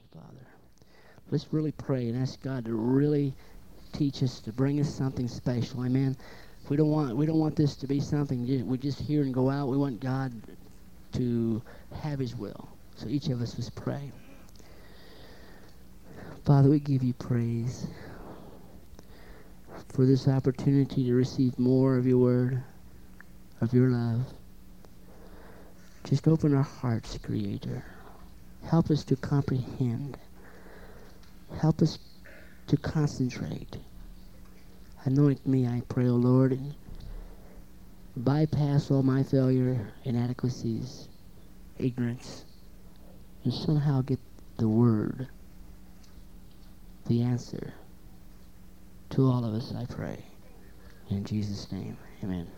Father. Let's really pray and ask God to really teach us, to bring us something special. Amen. We don't want this to be something we just hear and go out. We want God to have His will. So each of us must pray. Father, we give you praise for this opportunity to receive more of your word, of your love. Just open our hearts, Creator. Help us to comprehend. Help us to concentrate. Anoint me, I pray, O Lord, and bypass all my failure, inadequacies, ignorance, and somehow get the word, the answer to all of us, I pray. In Jesus' name, amen.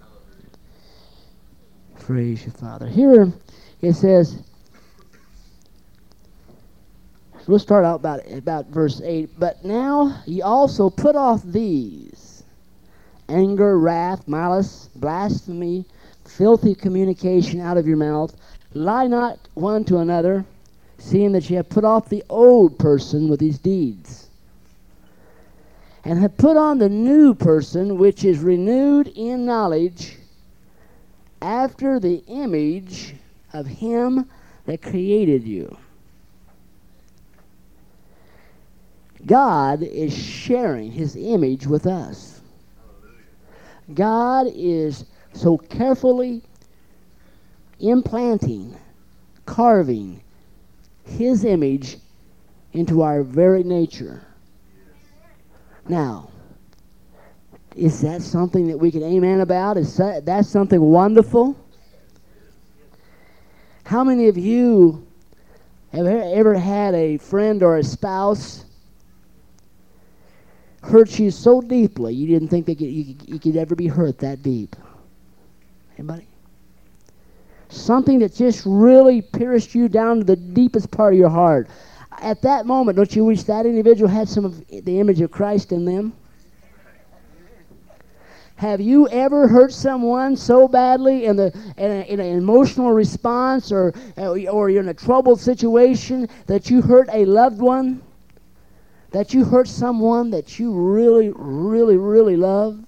Praise you, Father. Here it says, we'll start out about verse 8. But now ye also put off these: anger, wrath, malice, blasphemy, filthy communication out of your mouth. Lie not one to another, seeing that ye have put off the old person with his deeds, and have put on the new person, which is renewed in knowledge, after the image of him that created you. God is sharing his image with us. God is so carefully implanting, carving his image into our very nature. Now, is that something that we can amen about? Is that something wonderful? How many of you have ever had a friend or a spouse hurt you so deeply you didn't think that you could ever be hurt that deep? Anybody? Something that just really pierced you down to the deepest part of your heart. At that moment, don't you wish that individual had some of the image of Christ in them? Have you ever hurt someone so badly in an emotional response, or you're in a troubled situation that you hurt a loved one? That you hurt someone that you really, really, really love?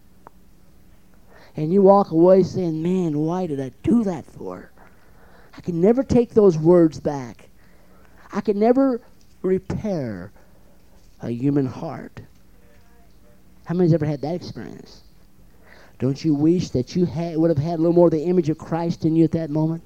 And you walk away saying, man, why did I do that for? I can never take those words back. I can never repair a human heart. How many's ever had that experience? Don't you wish that you would have had a little more of the image of Christ in you at that moment?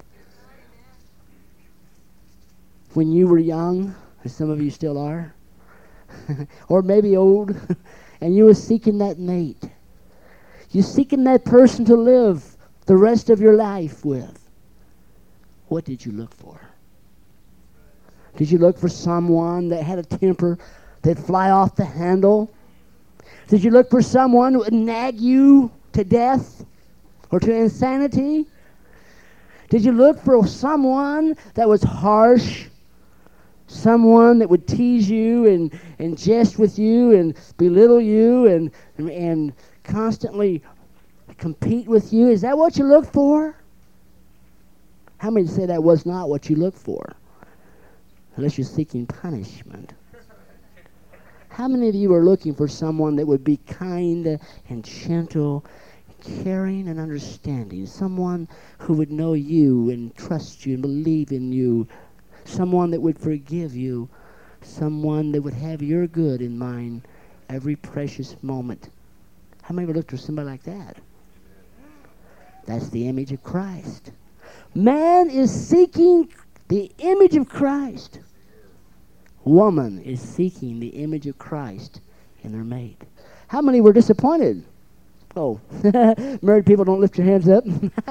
When you were young, as some of you still are, or maybe old, and you were seeking that mate. You're seeking that person to live the rest of your life with. What did you look for? Did you look for someone that had a temper that'd fly off the handle? Did you look for someone who would nag you to death or to insanity? Did you look for someone that was harsh? Someone that would tease you and jest with you and belittle you and constantly compete with you? Is that what you look for? How many say that was not what you looked for? Unless you're seeking punishment. How many of you are looking for someone that would be kind and gentle, caring and understanding? Someone who would know you and trust you and believe in you. Someone that would forgive you. Someone that would have your good in mind every precious moment. How many of you looked for somebody like that? That's the image of Christ. Man is seeking the image of Christ. Woman is seeking the image of Christ in their mate. How many were disappointed? Oh, married people, don't lift your hands up.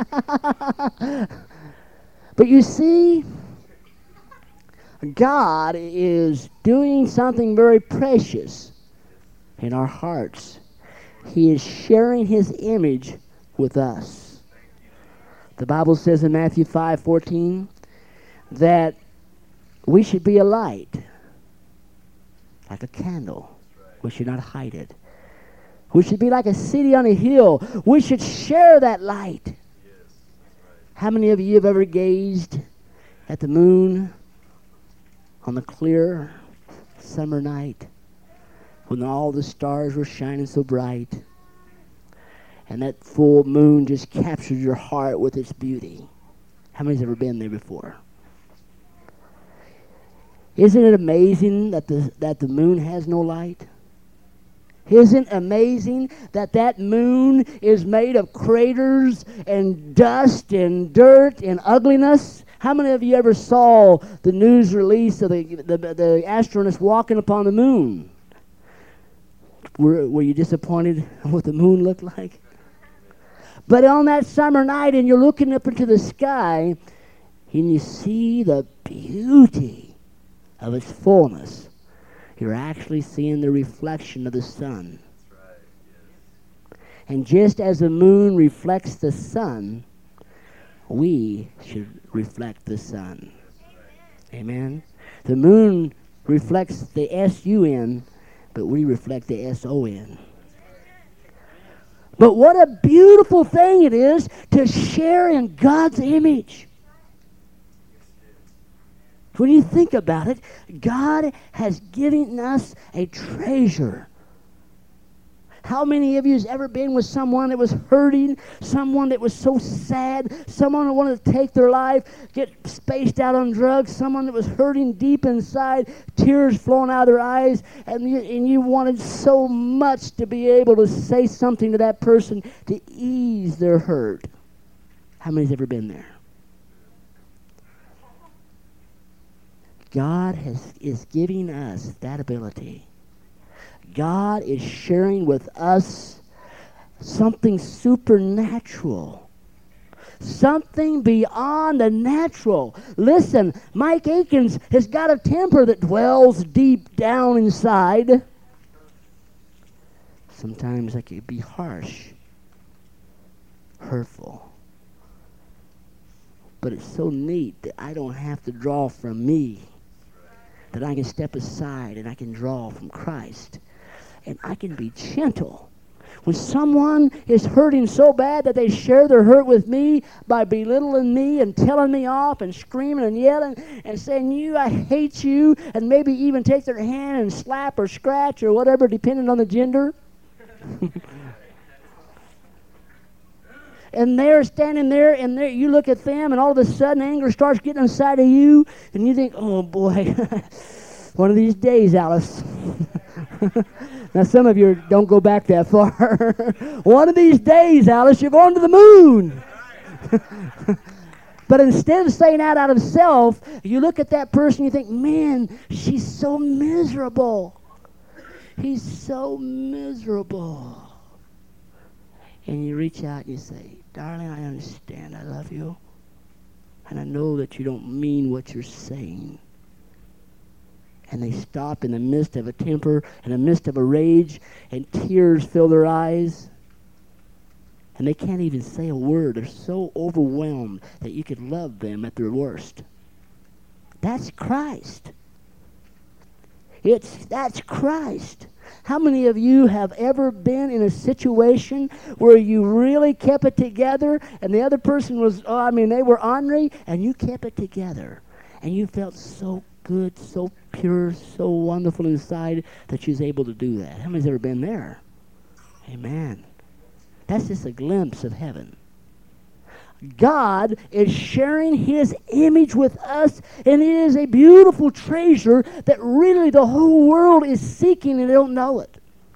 But you see, God is doing something very precious in our hearts. He is sharing his image with us. The Bible says in Matthew 5:14 that we should be a light, like a candle. We should not hide it. We should be like a city on a hill. We should share that light. How many of you have ever gazed at the moon on the clear summer night when all the stars were shining so bright, and that full moon just captured your heart with its beauty. How many's ever been there before? Isn't it amazing that the moon has no light? Isn't it amazing that moon is made of craters and dust and dirt and ugliness? How many of you ever saw the news release of the astronauts walking upon the moon? Were you disappointed what the moon looked like? But on that summer night, and you're looking up into the sky, and you see the beauty of its fullness. You're actually seeing the reflection of the sun. That's right, yes. And just as the moon reflects the sun, we should reflect the sun. Right. Amen? The moon reflects the S-U-N, but we reflect the S-O-N. But what a beautiful thing it is to share in God's image. When you think about it, God has given us a treasure. How many of you has ever been with someone that was hurting, someone that was so sad, someone that wanted to take their life, get spaced out on drugs, someone that was hurting deep inside, tears flowing out of their eyes, and you wanted so much to be able to say something to that person to ease their hurt? How many's ever been there? God is giving us that ability. God is sharing with us something supernatural, something beyond the natural. Listen, Mike Akins has got a temper that dwells deep down inside. Sometimes it can be harsh, hurtful. But it's so neat that I don't have to draw from me, that I can step aside and I can draw from Christ. And I can be gentle. When someone is hurting so bad that they share their hurt with me by belittling me and telling me off and screaming and yelling and saying, I hate you, and maybe even take their hand and slap or scratch or whatever, depending on the gender. And they're standing there, and you look at them, and all of a sudden anger starts getting inside of you, and you think, oh boy, one of these days, Alice. Now, some of you don't go back that far. One of these days, Alice, you're going to the moon. But instead of saying that out of self, you look at that person, you think, man, she's so miserable. He's so miserable. And you reach out and you say, darling, I understand. I love you. And I know that you don't mean what you're saying. And they stop in the midst of a temper, in the midst of a rage, and tears fill their eyes. And they can't even say a word. They're so overwhelmed that you could love them at their worst. That's Christ. That's Christ. How many of you have ever been in a situation where you really kept it together and the other person was, they were ornery, and you kept it together and you felt so good, so pure, so wonderful inside that you was able to do that? How many's ever been there? Amen. That's just a glimpse of heaven. God is sharing His image with us, and it is a beautiful treasure that really the whole world is seeking and they don't know it.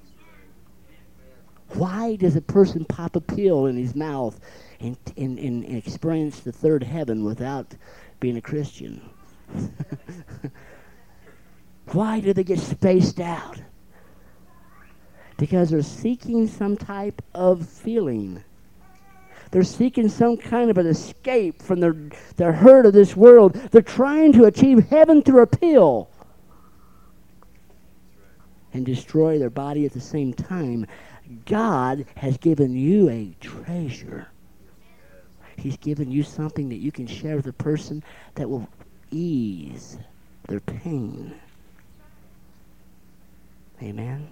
Why does a person pop a pill in his mouth and experience the third heaven without being a Christian? Why do they get spaced out? Because they're seeking some type of feeling. They're seeking some kind of an escape from their hurt of this world. They're trying to achieve heaven through a pill and destroy their body at the same time. God has given you a treasure. He's given you something that you can share with a person that will ease their pain. Amen.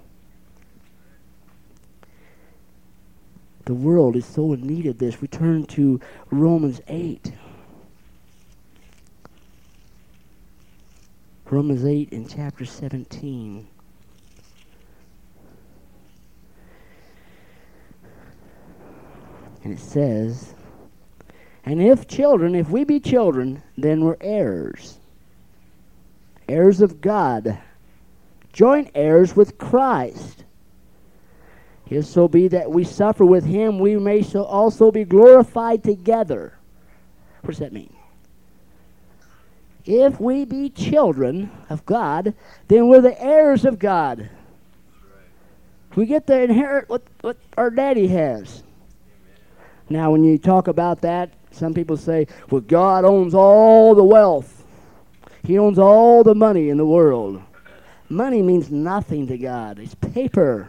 The world is so in need of this. We turn to Romans 8. Romans 8 and chapter 17. And it says, and if we be children, then we're heirs. Heirs of God. Joint heirs with Christ. If so be that we suffer with him, we may so also be glorified together. What does that mean? If we be children of God, then we're the heirs of God. We get to inherit what our daddy has. Now, when you talk about that, some people say, well, God owns all the wealth. He owns all the money in the world. Money means nothing to God. It's paper.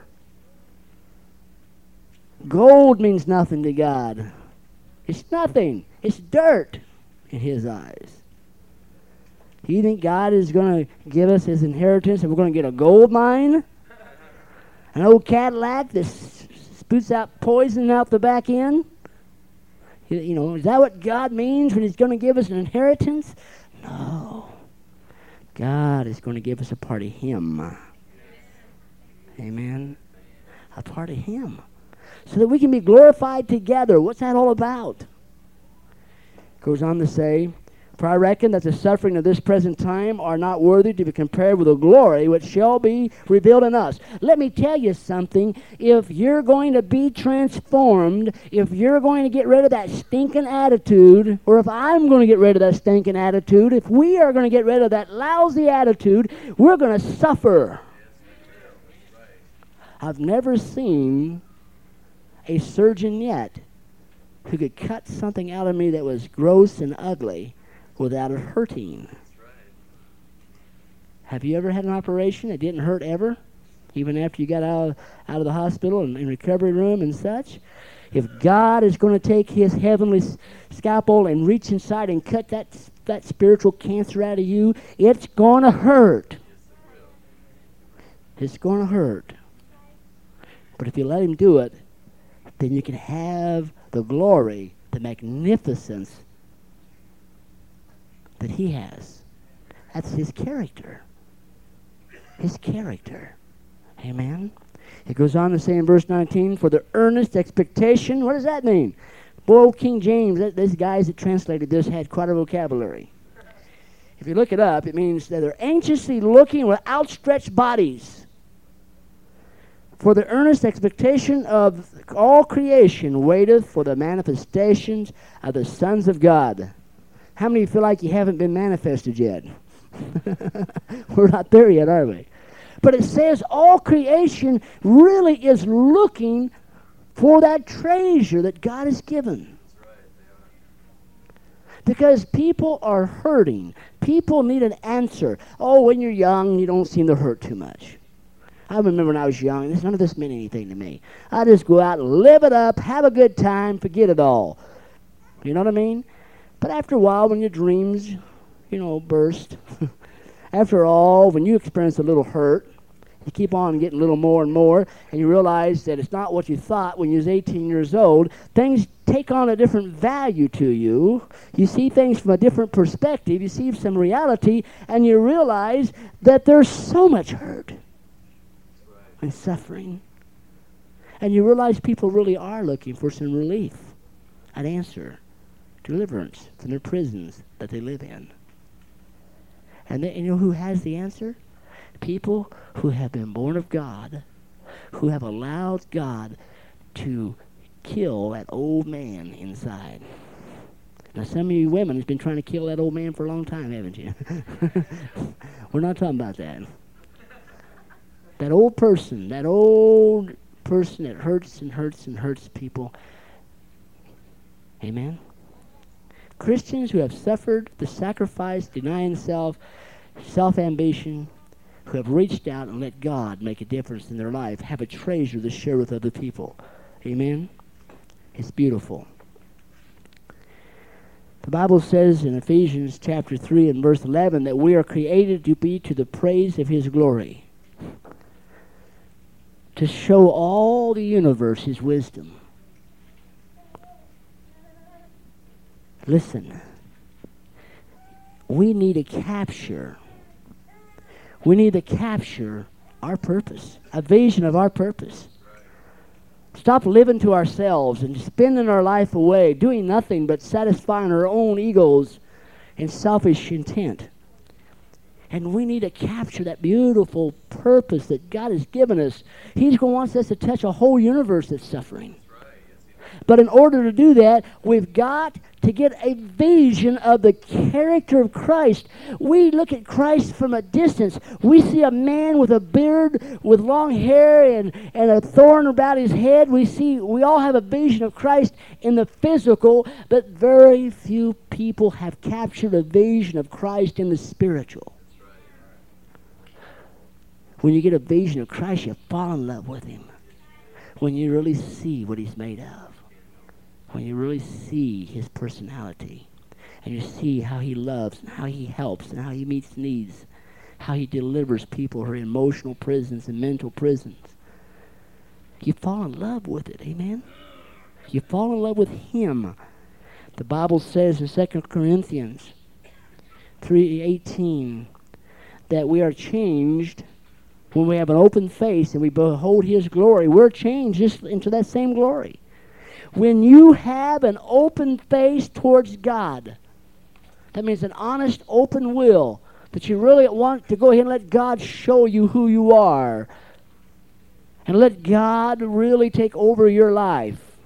Gold means nothing to God. It's nothing. It's dirt in his eyes. Do you think God is going to give us his inheritance and we're going to get a gold mine? An old Cadillac that spoots out poison out the back end? You know, is that what God means when he's going to give us an inheritance? No. God is going to give us a part of him. Amen. A part of him. So that we can be glorified together. What's that all about? Goes on to say, for I reckon that the suffering of this present time are not worthy to be compared with the glory which shall be revealed in us. Let me tell you something. If you're going to be transformed, if you're going to get rid of that stinking attitude, or if I'm going to get rid of that stinking attitude, if we are going to get rid of that lousy attitude, we're going to suffer. I've never seen a surgeon yet who could cut something out of me that was gross and ugly without it hurting. Have you ever had an operation that didn't hurt ever? Even after you got out of the hospital and in recovery room and such? If God is going to take his heavenly scalpel and reach inside and cut that spiritual cancer out of you, it's going to hurt. It's going to hurt. But if you let him do it, then you can have the glory, the magnificence that he has. That's his character. His character. Amen. It goes on to say in verse 19, for the earnest expectation, what does that mean? Boy, King James, these guys that translated this had quite a vocabulary. If you look it up, it means that they're anxiously looking with outstretched bodies. For the earnest expectation of all creation waiteth for the manifestations of the sons of God. How many feel like you haven't been manifested yet? We're not there yet, are we? But it says all creation really is looking for that treasure that God has given. Because people are hurting. People need an answer. Oh, when you're young, you don't seem to hurt too much. I remember when I was young, none of this meant anything to me. I just go out and live it up, have a good time, forget it all. You know what I mean? But after a while, when your dreams, burst, after all, when you experience a little hurt, you keep on getting a little more and more, and you realize that it's not what you thought when you was 18 years old, things take on a different value to you. You see things from a different perspective. You see some reality, and you realize that there's so much hurt and suffering. And you realize people really are looking for some relief, an answer, deliverance from their prisons that they live in. And you know who has the answer? People who have been born of God, who have allowed God to kill that old man inside. Now, some of you women have been trying to kill that old man for a long time, haven't you? We're not talking about that. That old person that hurts and hurts and hurts people. Amen? Christians who have suffered the sacrifice, denying self-ambition, who have reached out and let God make a difference in their life, have a treasure to share with other people. Amen? It's beautiful. The Bible says in Ephesians chapter 3 and verse 11 that we are created to be to the praise of his glory, to show all the universe his wisdom. Listen, we need to capture We need to capture our purpose, a vision of our purpose. Stop living to ourselves and spending our life away, doing nothing but satisfying our own egos and selfish intent. And we need to capture that beautiful purpose that God has given us. He's going to want us to touch a whole universe that's suffering. But in order to do that, we've got to get a vision of the character of Christ. We look at Christ from a distance. We see a man with a beard, with long hair, and a thorn about his head. We all have a vision of Christ in the physical, but very few people have captured a vision of Christ in the spiritual. When you get a vision of Christ, you fall in love with him. When you really see what he's made of. When you really see his personality, and you see how he loves, and how he helps, and how he meets needs, how he delivers people who are in emotional prisons and mental prisons, you fall in love with it, amen? You fall in love with him. The Bible says in 2 Corinthians 3:18 that we are changed when we have an open face and we behold his glory. We're changed just into that same glory. When you have an open face towards God, that means an honest, open will, that you really want to go ahead and let God show you who you are, and let God really take over your life,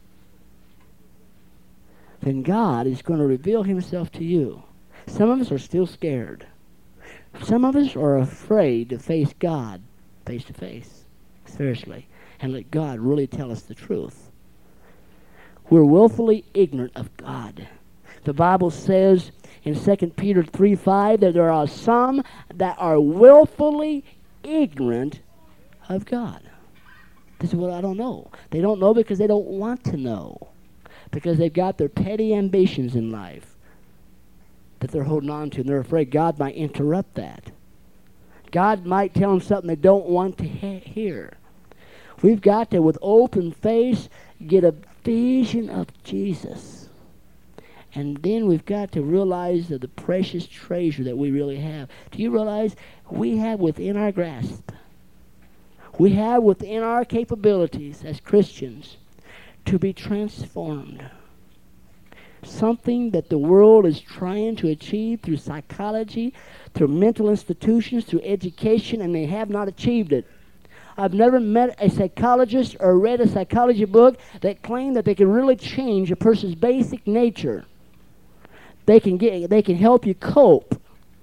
then God is going to reveal himself to you. Some of us are still scared. Some of us are afraid to face God face to face, seriously, and let God really tell us the truth. We're willfully ignorant of God. The Bible says in 2 Peter 3:5 that there are some that are willfully ignorant of God. This is what I don't know. They don't know because they don't want to know. Because they've got their petty ambitions in life that they're holding on to, and they're afraid God might interrupt that. God might tell them something they don't want to hear. We've got to, with open face, get a vision of Jesus. And then we've got to realize that the precious treasure that we really have. Do you realize we have within our grasp, we have within our capabilities as Christians to be transformed? Something that the world is trying to achieve through psychology, through mental institutions, through education, and they have not achieved it. I've never met a psychologist or read a psychology book that claimed that they can really change a person's basic nature. They can help you cope.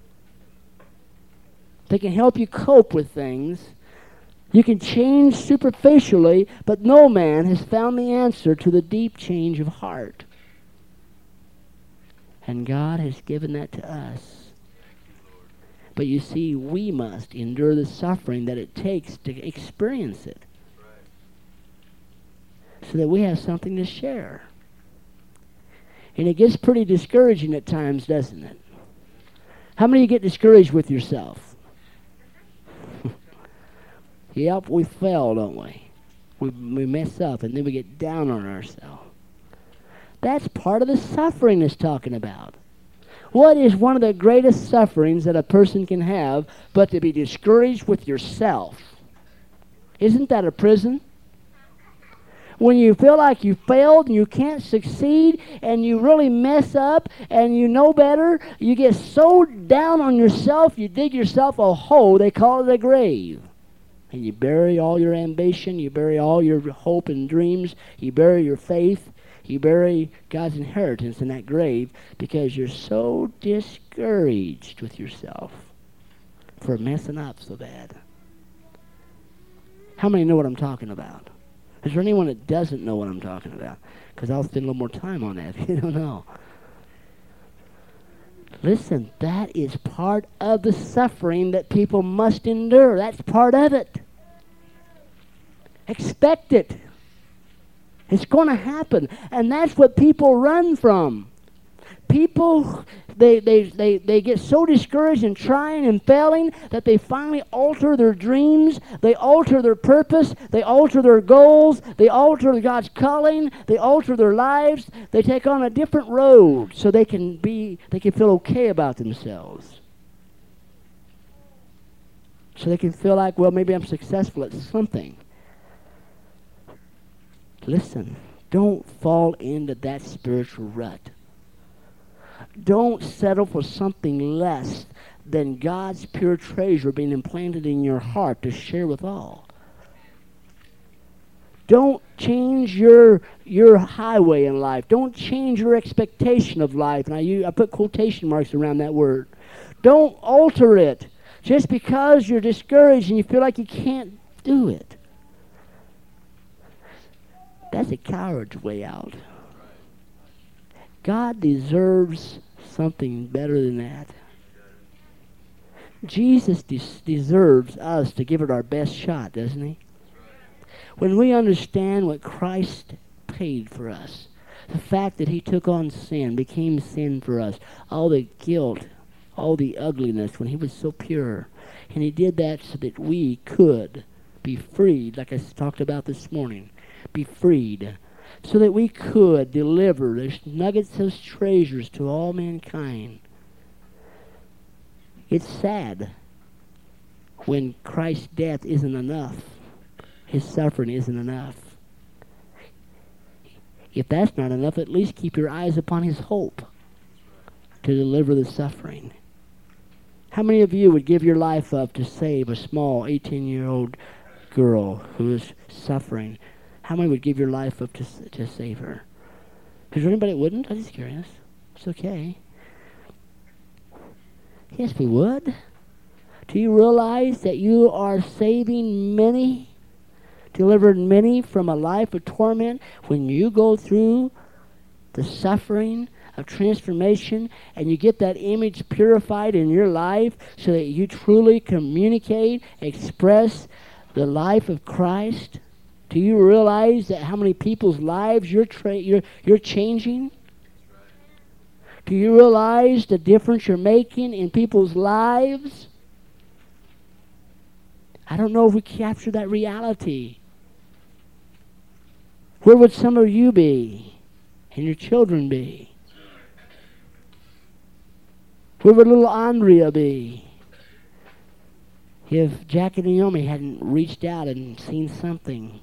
They can help you cope with things. You can change superficially, but no man has found the answer to the deep change of heart. And God has given that to us. But you see, we must endure the suffering that it takes to experience it. So that we have something to share. And it gets pretty discouraging at times, doesn't it? How many of you get discouraged with yourself? Yep, we fail, don't we? We mess up and then we get down on ourselves. That's part of the suffering it's talking about. What is one of the greatest sufferings that a person can have but to be discouraged with yourself? Isn't that a prison? When you feel like you failed and you can't succeed and you really mess up and you know better, you get so down on yourself, you dig yourself a hole, they call it a grave. And you bury all your ambition, you bury all your hope and dreams, you bury your faith. You bury God's inheritance in that grave because you're so discouraged with yourself for messing up so bad. How many know what I'm talking about? Is there anyone that doesn't know what I'm talking about? Because I'll spend a little more time on that if you don't know. Listen, that is part of the suffering that people must endure. That's part of it. Expect it. It's going to happen. And that's what people run from. People, they get so discouraged in trying and failing that they finally alter their dreams, they alter their purpose, they alter their goals, they alter God's calling, they alter their lives, they take on a different road so they can feel okay about themselves. so they can feel like, well, maybe I'm successful at something. Listen, don't fall into that spiritual rut. Don't settle for something less than God's pure treasure being implanted in your heart to share with all. Don't change your highway in life. Don't change your expectation of life. And I put quotation marks around that word. Don't alter it just because you're discouraged and you feel like you can't do it. That's a coward's way out. God deserves something better than that. Jesus deserves us to give it our best shot, doesn't he? When we understand what Christ paid for us, the fact that he took on sin, became sin for us, all the guilt, all the ugliness when he was so pure, and he did that so that we could be freed, like I talked about this morning, be freed, so that we could deliver those nuggets, those treasures to all mankind. It's sad when Christ's death isn't enough. His suffering isn't enough. If that's not enough, at least keep your eyes upon his hope to deliver the suffering. How many of you would give your life up to save a small 18-year-old girl who is suffering? How many would give your life up to save her? Is there anybody that wouldn't? I'm just curious. It's okay. Yes, we would. Do you realize that you are saving many, delivering many from a life of torment when you go through the suffering of transformation and you get that image purified in your life so that you truly communicate, express the life of Christ? Do you realize that how many people's lives you're changing? Do you realize the difference you're making in people's lives? I don't know if we capture that reality. Where would some of you be and your children be? Where would little Andrea be if Jack and Naomi hadn't reached out and seen something?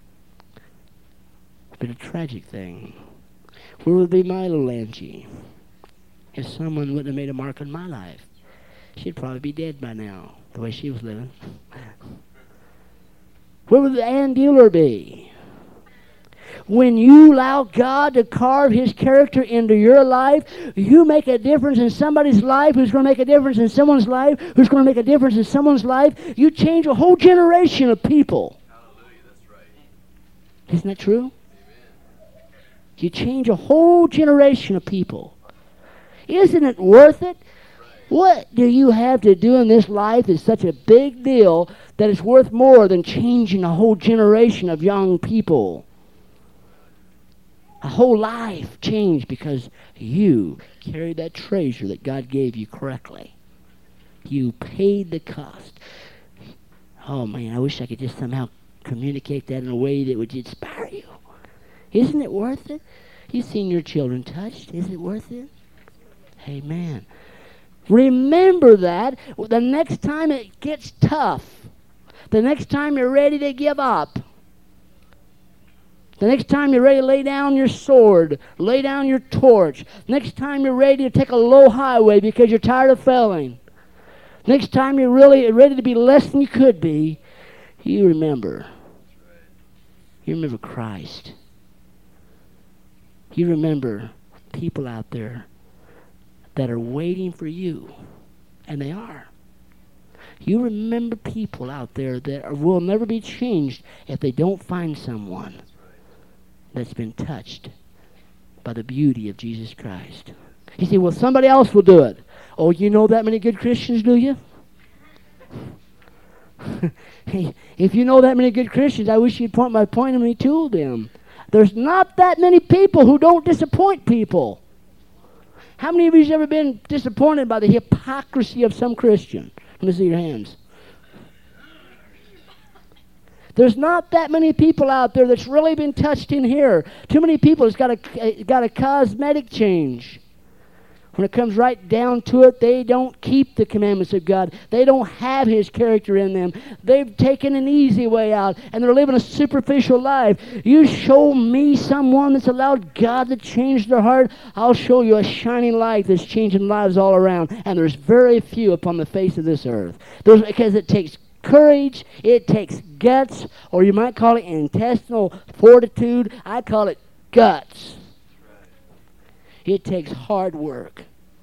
It's been a tragic thing. Where would be my little Angie if someone wouldn't have made a mark on my life? She'd probably be dead by now, the way she was living. Where would Ann Bueller be? When you allow God to carve his character into your life, you make a difference in somebody's life who's going to make a difference in someone's life who's going to make a difference in someone's life. You change a whole generation of people. Hallelujah, that's right. Isn't that true? Amen. You change a whole generation of people. Isn't it worth it? What do you have to do in this life is such a big deal that it's worth more than changing a whole generation of young people? A whole life changed because you carried that treasure that God gave you correctly. You paid the cost. Oh man, I wish I could just somehow communicate that in a way that would inspire you. Isn't it worth it? You've seen your children touched. Is it worth it? Amen. Remember that the next time it gets tough, the next time you're ready to give up, the next time you're ready to lay down your sword, lay down your torch, next time you're ready to take a low highway because you're tired of failing, next time you're really ready to be less than you could be, you remember. You remember Christ. You remember people out there that are waiting for you, and they are. You remember people out there that will never be changed if they don't find someone that's been touched by the beauty of Jesus Christ. You say, well, somebody else will do it. Oh, you know that many good Christians, do you? Hey, if you know that many good Christians, I wish you'd point me to them. There's not that many people who don't disappoint people. How many of you have ever been disappointed by the hypocrisy of some Christian? Let me see your hands. There's not that many people out there that's really been touched in here. Too many people has got a cosmetic change. When it comes right down to it, they don't keep the commandments of God. They don't have His character in them. They've taken an easy way out, and they're living a superficial life. You show me someone that's allowed God to change their heart, I'll show you a shining light that's changing lives all around. And there's very few upon the face of this earth. Because it takes courage, it takes guts, or you might call it intestinal fortitude. I call it guts. It takes hard work.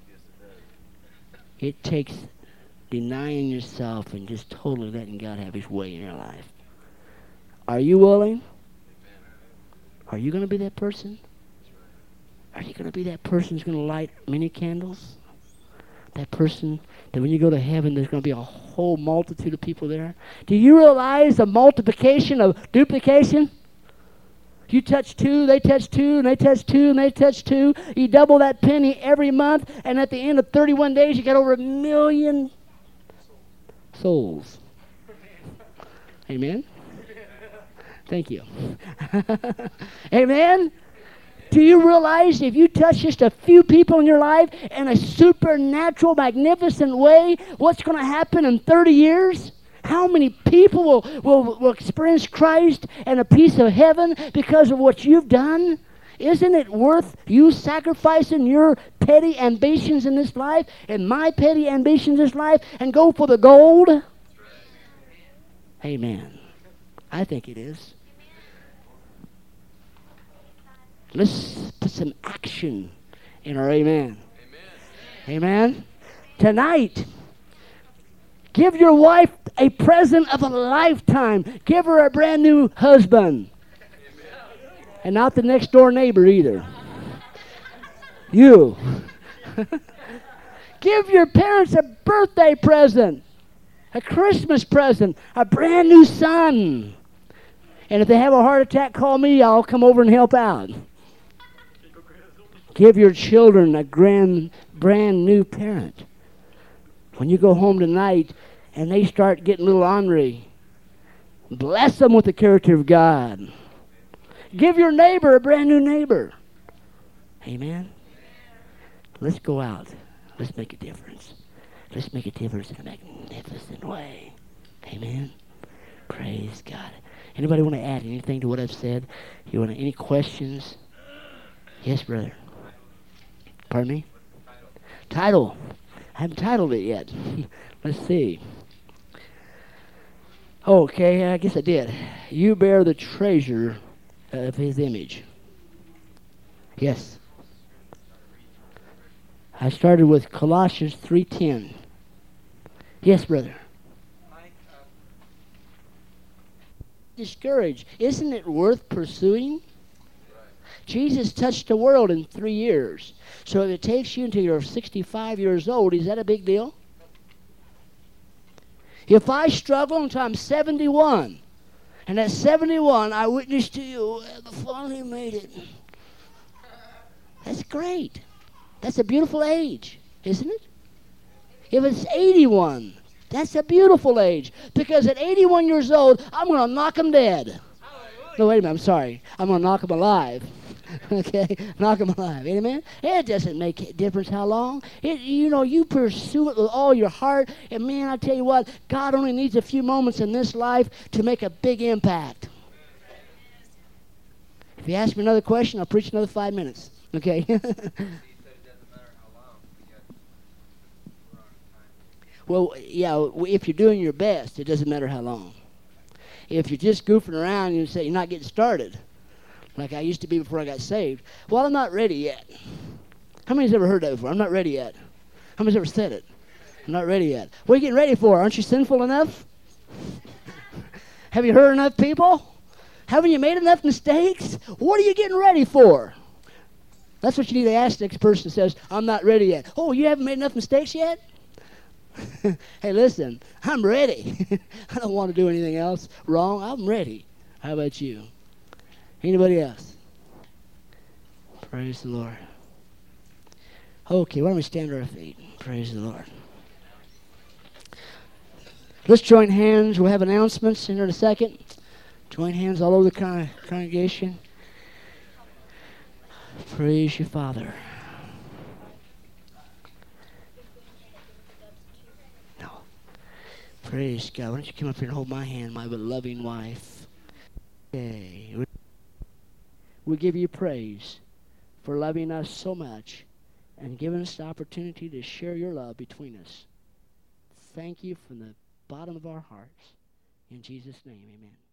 It takes denying yourself and just totally letting God have His way in your life. Are you willing? Are you going to be that person? Are you going to be that person who's going to light many candles? That person that when you go to heaven, there's going to be a whole multitude of people there. Do you realize the multiplication of duplication? You touch two, they touch two, and they touch two, and they touch two. You double that penny every month, and at the end of 31 days, you got over 1 million souls. Amen? Thank you. Amen? Do you realize if you touch just a few people in your life in a supernatural, magnificent way, what's going to happen in 30 years? How many people will experience Christ and a piece of heaven because of what you've done? Isn't it worth you sacrificing your petty ambitions in this life and my petty ambitions in this life and go for the gold? Amen. I think it is. Let's put some action in our amen. Amen. Tonight, give your wife a present of a lifetime. Give her a brand new husband. And not the next door neighbor either. You. Give your parents a birthday present, a Christmas present, a brand new son. And if they have a heart attack, call me. I'll come over and help out. Give your children a brand new parent. When you go home tonight and they start getting a little ornery, bless them with the character of God. Give your neighbor a brand new neighbor. Amen? Let's go out. Let's make a difference. Let's make a difference in a magnificent way. Amen? Praise God. Anybody want to add anything to what I've said? You want any questions? Yes, brother. Pardon me? Title. I haven't titled it yet. Let's see. Okay, I guess I did. You bear the treasure of His image. Yes. I started with Colossians 3:10. Yes, brother. Discouraged. Isn't it worth pursuing? Jesus touched the world in 3 years. So if it takes you until you're 65 years old, is that a big deal? If I struggle until I'm 71, and at 71 I witness to you, I finally made it. That's great. That's a beautiful age, isn't it? If it's 81, that's a beautiful age. Because at 81 years old, I'm going to knock them dead. No, wait a minute, I'm sorry. I'm going to knock them alive. Okay, knock them alive. Amen? It doesn't make a difference how long. You pursue it with all your heart. And man, I tell you what, God only needs a few moments in this life to make a big impact. If you ask me another question, I'll preach another 5 minutes. Okay? Well, yeah, if you're doing your best, it doesn't matter how long. If you're just goofing around and you say you're not getting started, like I used to be before I got saved, well, I'm not ready yet. How many's ever heard that before? I'm not ready yet. How many's ever said it? I'm not ready yet. What are you getting ready for? Aren't you sinful enough? Have you hurt enough people? Haven't you made enough mistakes? What are you getting ready for? That's what you need to ask the next person that says, I'm not ready yet. Oh, you haven't made enough mistakes yet? Hey, listen, I'm ready. I don't want to do anything else wrong. I'm ready. How about you? Anybody else? Praise the Lord. Okay, why don't we stand to our feet? Praise the Lord. Let's join hands. We'll have announcements in a second. Join hands all over the congregation. Praise you, Father. Praise God. Why don't you come up here and hold my hand, my loving wife? Okay. We give you praise for loving us so much and giving us the opportunity to share your love between us. Thank you from the bottom of our hearts. In Jesus' name, amen.